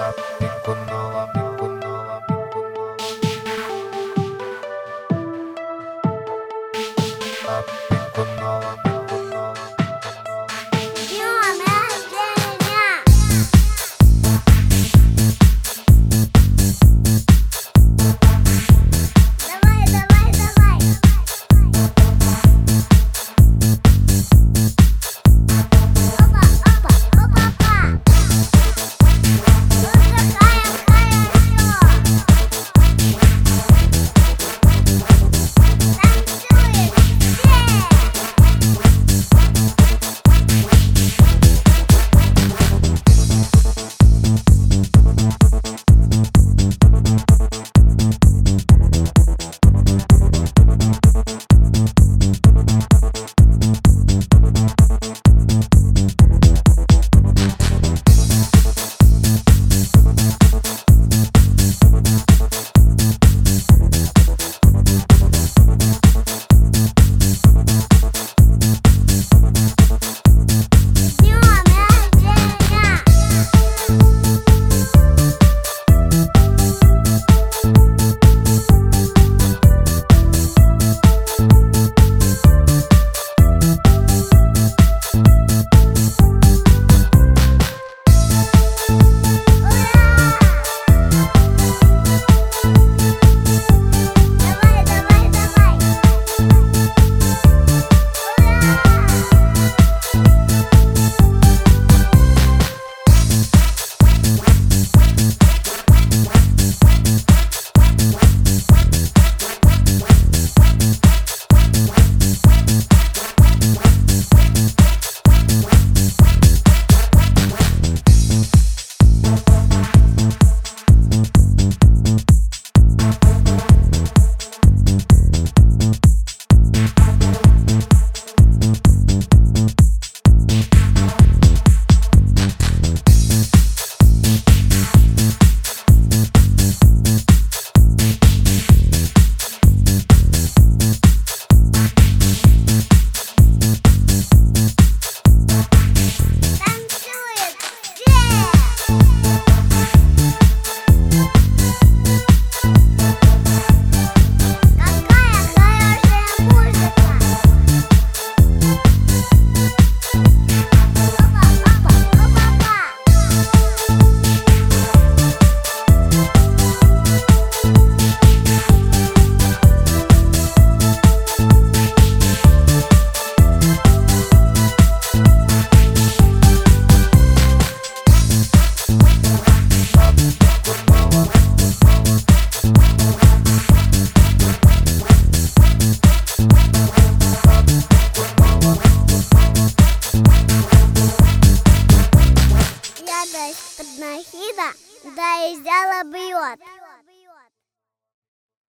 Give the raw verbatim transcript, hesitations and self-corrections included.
Пикунула, пикунула, пикунула. Пикунула, пикунула, пикунула. С днем рождения! Давай, давай, давай! Опа, опа, опа, опа! Отдыхаем хорошо! Танцуем все! С днем рождения! Давай, давай, давай! Танцует все! Какая хорошая музыка! Опа, опа, опа, опа! Я дось под нахида, да и взяла бьет.